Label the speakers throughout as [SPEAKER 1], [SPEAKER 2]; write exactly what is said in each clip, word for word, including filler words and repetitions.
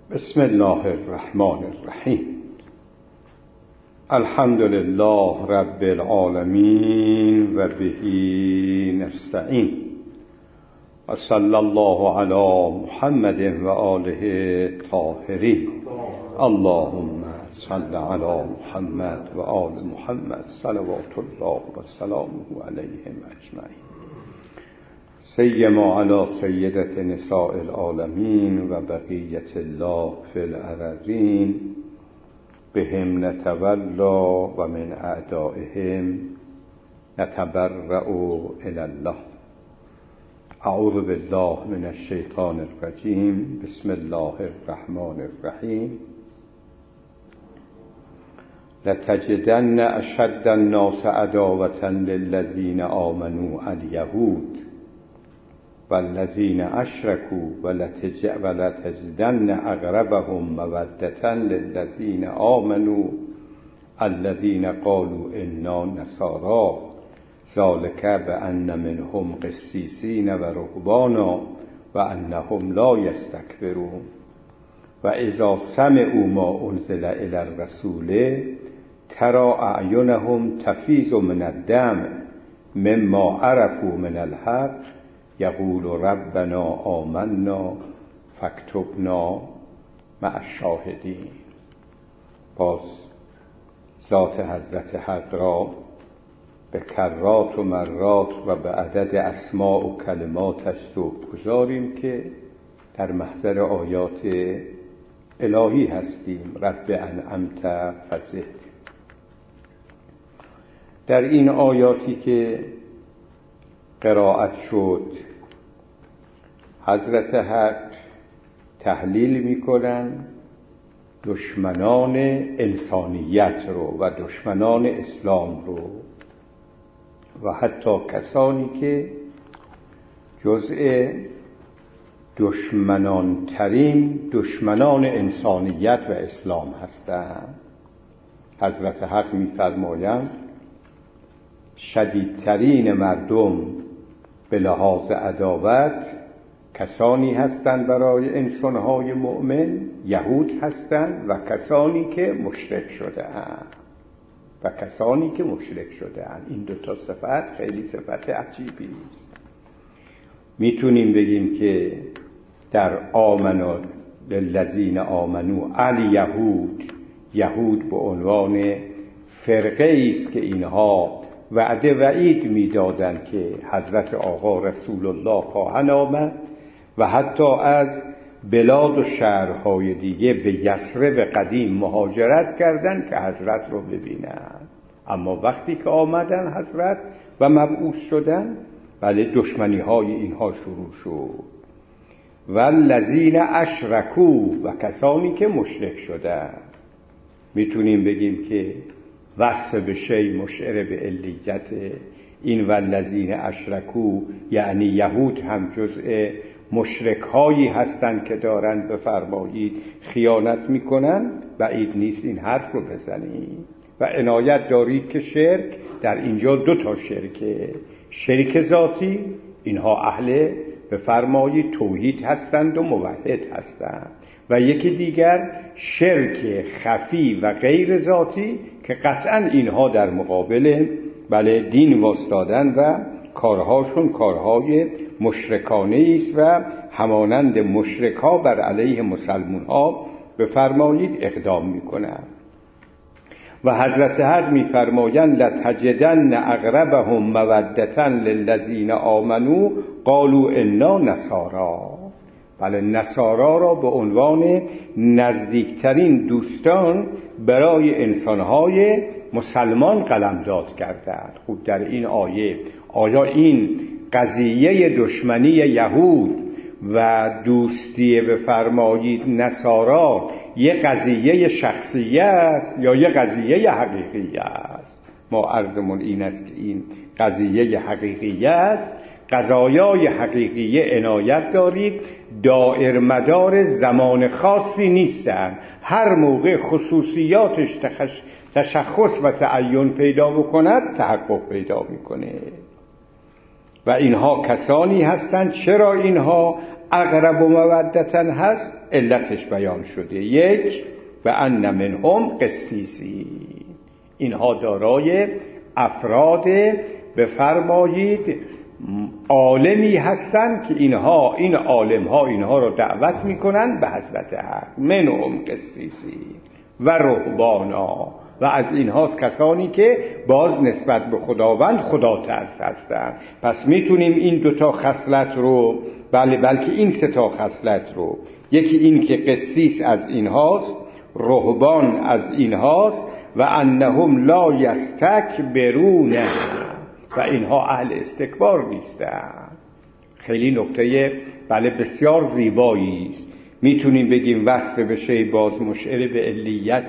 [SPEAKER 1] بسم الله الرحمن الرحیم. الحمد لله رب العالمین و بهی نستعین و صلی الله علی محمد و آله الطاهرین. اللهم صل علی محمد و آل محمد صلوات الله و سلامه علیهم اجمعین. سیما علی سیدت نساء العالمین و بقیت الله فی الارضین بهم نتولا و من اعدائهم نتبرأ الی الله. اعوذ بالله من الشیطان الرجیم. بسم الله الرحمن الرحیم. لتجدن اشد الناس عداوة للذین آمنوا الیهود والذین اشرکوا ولتجدن اقربهم مودة للذین آمنوا الذین قالوا انا نصارى ذلك بأن منهم قسیسین و رهبانا و انهم لا یستکبرون و اذا سمعوا ما انزل الی الرسول ترى اعینهم تفیض من الدمع مما عرفوا من الحق یقول ربنا آمنا فاکتبنا مع الشاهدین. باز ذات حضرت حق را به کرات و مرات و به عدد اسماء و کلماتش ذکر گذاریم که در محضر آیات الهی هستیم. رب انعمت فزد. در این آیاتی که قرائت شد حضرت حق تحلیل میکنن دشمنان انسانیت رو و دشمنان اسلام رو و حتی کسانی که جزء دشمنان ترین دشمنان انسانیت و اسلام هستند. حضرت حق میفرمایند شدیدترین مردم به لحاظ عداوت کسانی هستند برای انسانهای مؤمن، یهود هستند و کسانی که مشرک شده اند و کسانی که مشرک شده اند. این دو تا صفت خیلی صفت عجیبی است. میتونیم بگیم که در آمنوا للذین آمنوا الیهود، یهود به عنوان فرقه است که اینها وعده وعید میدادند که حضرت آقا رسول الله خواهند آمد و حتی از بلاد و شهرهای دیگه به یثرب قدیم مهاجرت کردند که حضرت رو ببینند. اما وقتی که آمدن حضرت و مبعوث شدن، بله دشمنی های اینها شروع شد. والذین اشرکوا و کسانی که مشرک شدن. میتونیم بگیم که وصف به شی مشعر به علیت این والذین اشرکوا یعنی یهود هم جزء مشرک هایی هستند که دارند بفرمایید خیانت میکنن. بعید نیست این حرف رو بزنید و عنایت دارید که شرک در اینجا دو تا شرکه. شرک ذاتی، اینها اهل بفرمایید توحید هستند و موحد هستند، و یکی دیگر شرک خفی و غیر ذاتی که قطعا اینها در مقابل بله دین واسطادن و کارهاشون کارهای مشرکانه است و همانند مشرکا بر علیه مسلمان ها بفرمایید اقدام میکنند. و حضرت حق میفرمایند لتجدن اقربهم مودة للذین آمنوا قالوا انا نصارا. بله نصارا را به عنوان نزدیکترین دوستان برای انسانهای مسلمان قلمداد کردند. خوب در این آیه آیا این قضیه دشمنی یهود و دوستی بفرمایید نصارا یه قضیه شخصیه است یا یه قضیه حقیقیه است؟ ما عرضمون این است که این قضیه حقیقیه است. قضایای حقیقیه عنایت دارید دائر مدار زمان خاصی نیستن. هر موقع خصوصیاتش تشخص و تعین پیدا بکند تحقق پیدا میکنه. و اینها کسانی هستند، چرا اینها اقرب و مودتا هست علتش بیان شده. یک، و ان منهم قسیسی، اینها دارای افراد بفرمایید عالمی هستند که اینها این عالم ها اینها رو دعوت میکنن به حضرت حق. منهم قسیسی و رهبانا، و از اینهاست کسانی که باز نسبت به خداوند خدا ترس هستند. پس میتونیم این دوتا خصلت رو، بله بلکه این سه تا خصلت رو، یکی این که قسیس از اینهاست، رهبان از اینهاست، و انهم لا یستکبرون، و اینها اهل استکبار نیستند. خیلی نکته بله بسیار زیبایی است. میتونیم بگیم وصف بشه باز مشعر به علیت،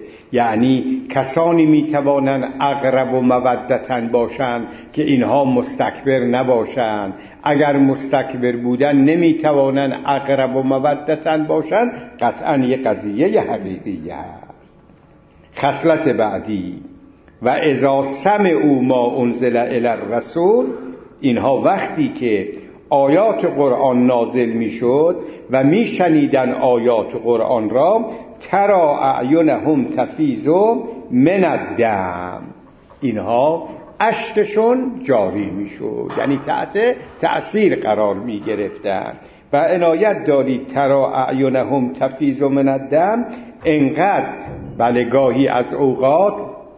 [SPEAKER 1] یعنی کسانی میتوانند اقرب و مودتن باشند که اینها مستکبر نباشند. اگر مستکبر بودن نمیتوانند اقرب و مودتن باشند، قطعا یک قضیه حقیقی است. خصلت بعدی، و اذا سمعوا ما انزل الی الرسول، اینها وقتی که آیات قرآن نازل میشد و میشنیدن آیات قرآن را، ترا اعینهم تفیض من الدم، اینها اشکشون جاری میشد، یعنی تحت تأثیر قرار میگرفتن. و عنایت دارید ترا اعینهم تفیض من الدم، انقدر بله گاهی از اوقات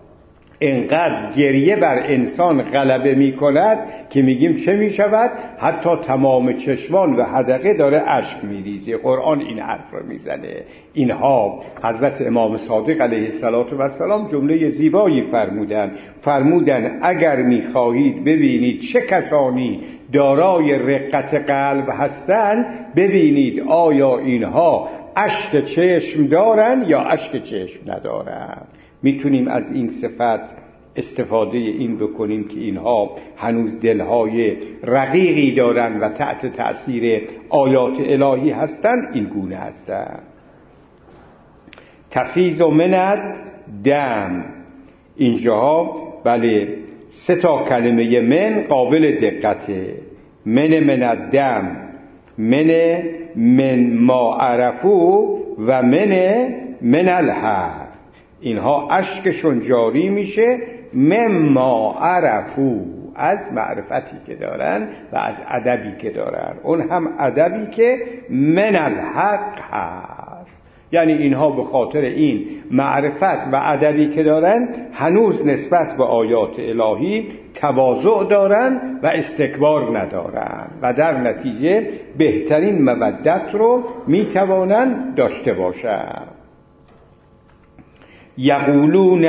[SPEAKER 1] انقدر گریه بر انسان غلبه می کند که میگیم چه می شود؟ حتی تمام چشمان و حدقه داره اشک می ریزه. قرآن این حرف رو می زنه. اینها حضرت امام صادق علیه السلام جمله زیبایی فرمودن فرمودن اگر می خواهید ببینید چه کسانی دارای رقت قلب هستند، ببینید آیا اینها اشک چشم دارن یا اشک چشم ندارن. میتونیم از این صفت استفاده این بکنیم که اینها هنوز دلهای رقیقی دارن و تحت تأثیر آیات الهی هستن. این گونه هستن. تفیض من دم، اینجاها بله سه تا کلمه من قابل دقته. من من الدم، من من ما عرفو، و من من الحق. اینها اشکشون جاری میشه مما عرفو، از معرفتی که دارن و از ادبی که دارن، اون هم ادبی که من الحق هست. یعنی اینها به خاطر این معرفت و ادبی که دارن هنوز نسبت به آیات الهی تواضع دارن و استکبار ندارن و در نتیجه بهترین مودت رو میتوانن داشته باشن. یقولون،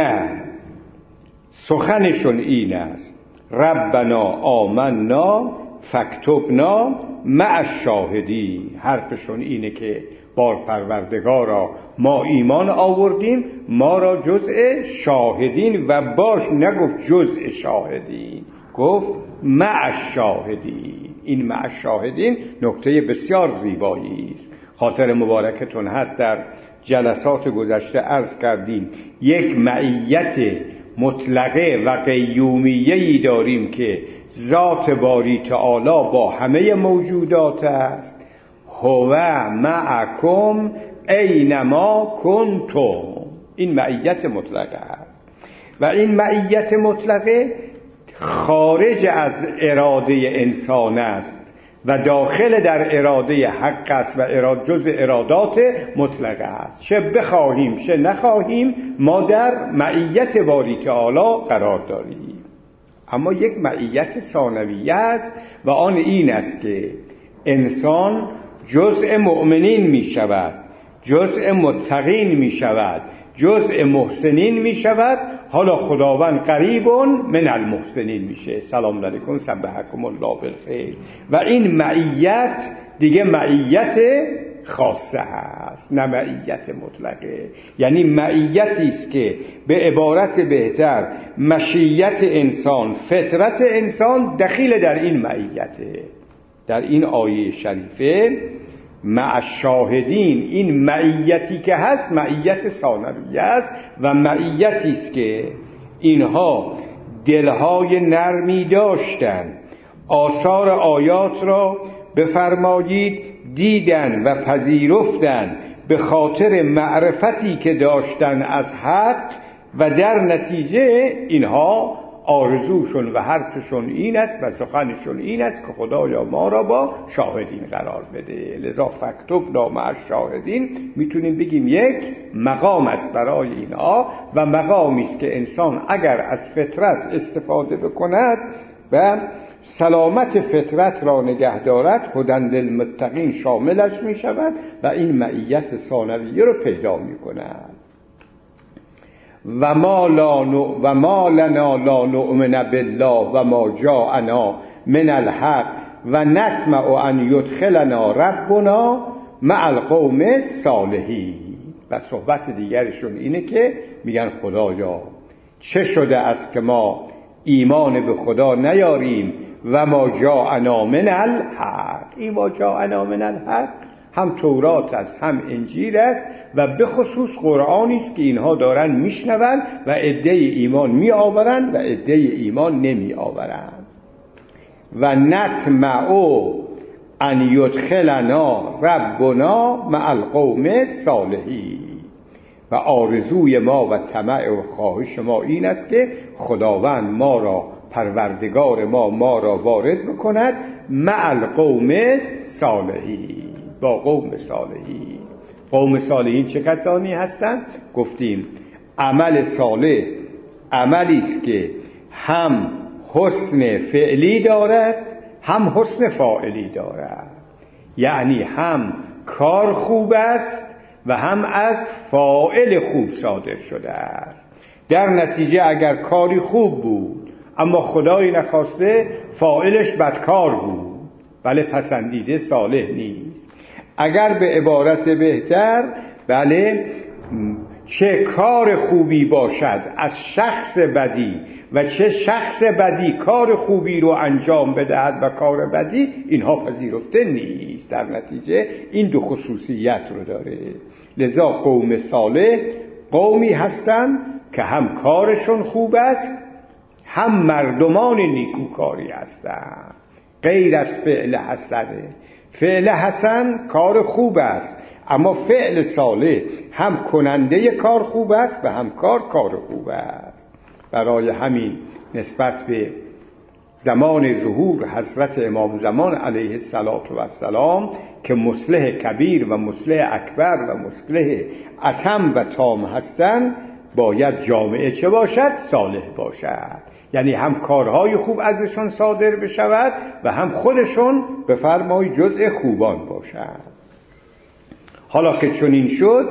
[SPEAKER 1] سخنشون این است، ربنا آمنا فاکتبنا مع الشاهدین. حرفشون اینه که بار پروردگارا ما ایمان آوردیم، ما را جزء شاهدین و باش، نگفت جزء شاهدین، گفت مع الشاهدین. این مع الشاهدین نکته بسیار زیبایی است. خاطر مبارکتون هست در جلسات گذشته عرض کردیم یک معیت مطلقه و قیومیه‌ای داریم که ذات باری تعالی با همه موجودات است. هو معکم اینما کنتم، این معیت مطلقه است. و این معیت مطلقه خارج از اراده انسان است و داخل در اراده حق است و اراد جز ارادات مطلقه است. چه بخواهیم چه نخواهیم ما در معیت باری تعالی قرار داریم. اما یک معیت ثانویه است و آن این است که انسان جزء مؤمنین می شود، جزء متقین می شود، جزء محسنین می شود. حالا خداوند قریب من المحسنین میشه. سلام علیکم سبحکم الله بالخیر. و این معیت دیگه معیت خاصه هست، نه معیت مطلقه. یعنی معیتی است که به عبارت بهتر مشیت انسان، فطرت انسان دخیل در این معیته. در این آیه شریفه مع الشاهدین، این معیتی که هست معیت ثانویه است و معیتی است که اینها دلهای نرمی داشتند، آثار آیات را بفرمایید دیدن و پذیرفتن به خاطر معرفتی که داشتن از حق و در نتیجه اینها آرزوشون و حرفشون این است و سخنشون این است که خدایا ما را با شاهدین قرار بده. لذا فاکتبنا مع الشاهدین میتونیم بگیم یک مقام است برای اینها و مقامی است که انسان اگر از فطرت استفاده بکند و سلامت فطرت را نگه دارد هدی للمتقین شاملش می شود و این معیت ثانویه رو پیدا می کند. و ما لا ن... و ما لنا لا نؤمن بالله و ما جاءنا من الحق و نطمع ان یدخلنا ربنا مع القوم الصالحین. و صحبت دیگرشون اینه که میگن خدایا چه شده است که ما ایمان به خدا نیاریم و ما جاءنا من الحق. این ما جاءنا من الحق هم تورات است هم انجیل است و به خصوص قرآنی است که اینها دارن میشنون و عده ایمان می آورن و عده ایمان نمی آورن. و نطمع ان یدخلنا ربنا مع القوم الصالحین. و آرزوی ما و طمع و خواهش ما این است که خداوند ما را پروردگار ما ما را وارد بکند مع القوم الصالحین، با قوم صالحین. قوم صالحین چه کسانی هستند؟ گفتیم عمل صالح عملی است که هم حسن فعلی دارد هم حسن فاعلی دارد، یعنی هم کار خوب است و هم از فاعل خوب صادر شده است. در نتیجه اگر کاری خوب بود اما خدایی نخواسته فاعلش بدکار بود، بله پسندیده صالح نیست. اگر به عبارت بهتر بله چه کار خوبی باشد از شخص بدی و چه شخص بدی کار خوبی رو انجام بدهد و کار بدی، اینها پذیرفته نیست. در نتیجه این دو خصوصیت رو داره. لذا قوم صالح قومی هستند که هم کارشون خوب است هم مردمان نیکوکاری هستند، غیر از فعل حسنه. فعل حسن کار خوب است اما فعل صالح هم کننده کار خوب است و هم کار کار خوب است. برای همین نسبت به زمان ظهور حضرت امام زمان علیه السلام که مصلح کبیر و مصلح اکبر و مصلح اتم و تام هستند، باید جامعه چه باشد؟ صالح باشد. یعنی هم کارهای خوب ازشون صادر بشود و هم خودشون به فرمای جزء خوبان باشد. حالا که چنین شد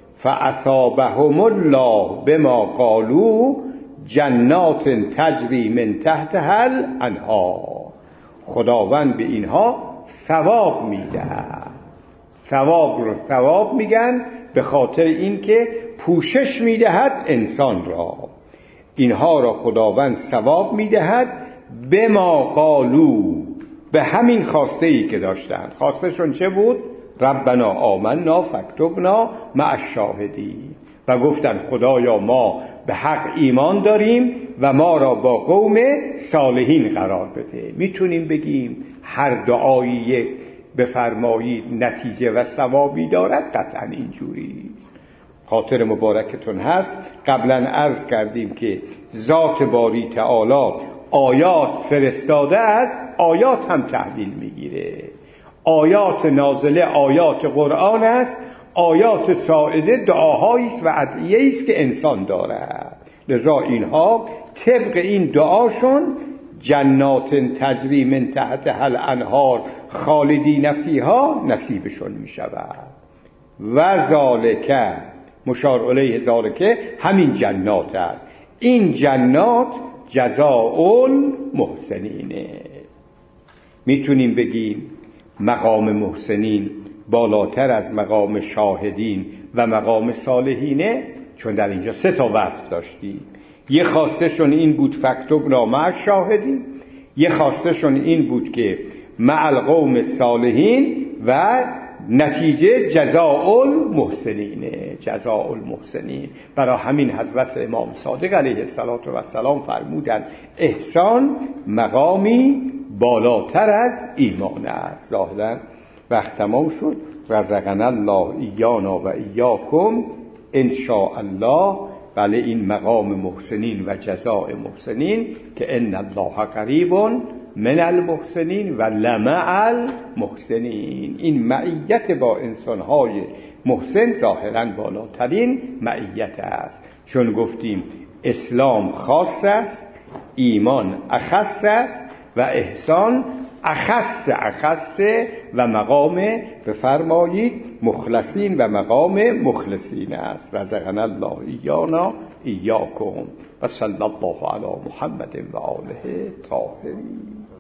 [SPEAKER 1] فاثابهم الله بما قالوا جنات تجری من تحتها الانهار. خداوند به اینها ثواب میدهد. ثواب رو ثواب میگن به خاطر اینکه پوشش میدهد انسان را. اینها را خداوند ثواب میدهد به ما قالو، به همین خواسته ای که داشتن. خواستشون چه بود؟ ربنا آمنا فاکتبنا مع الشاهدین. و گفتن خدایا ما به حق ایمان داریم و ما را با قوم صالحین قرار بده. میتونیم بگیم هر دعایی بفرمایید نتیجه و ثوابی دارد؟ قطعا اینجوری. خاطر مبارکتون هست قبلا عرض کردیم که ذات باری تعالی آیات فرستاده است، آیات هم تحویل میگیره. آیات نازله آیات قرآن است، آیات ساعده دعاهایی است و ادعیه‌ای است که انسان دارد. لذا اینها طبق این دعاشون جنات تجری من تحتها الانهار خالدین فیها نصیبشون می شود. و ذالک مشار الیه ذالک همین جنات است. این جنات جزاء المحسنینه. میتونیم بگیم مقام محسنین بالاتر از مقام شاهدین و مقام صالحینه، چون در اینجا سه تا وصف داشتیم. یه خواستشون این بود فاکتبنا مع الشاهدین، یه خواستشون این بود که مع القوم الصالحین و نتیجه جزاء المحسنین. جزاء المحسنین. برای همین حضرت امام صادق علیه السلام فرمودند احسان مقامی بالاتر از ایمان است. ظاهرا وقت تمام شد. رزقنا الله ایانا و ایاکم ان شاء الله. بله این مقام محسنین و جزاء محسنین که ان الله قریب من المحسنین و لمع المحسنین. این معیت با انسانهای محسن ظاهراً بالاترین معیت است، چون گفتیم اسلام خاص است، ایمان اخص است و احسان اخص اخص و مقام بفرمایید مخلصین و مقام مخلصین است. رزقنا الله ایانا ایاکم و صلی الله علی محمد و آله طاهرین.